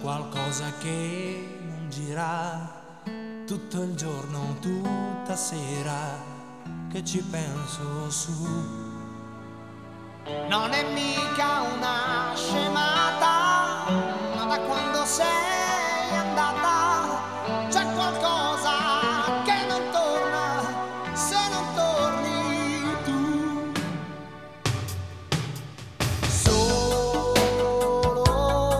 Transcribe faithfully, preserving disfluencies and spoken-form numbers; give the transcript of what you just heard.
qualcosa che non gira tutto il giorno, tutta sera, che ci penso su. Non è mica una scemata,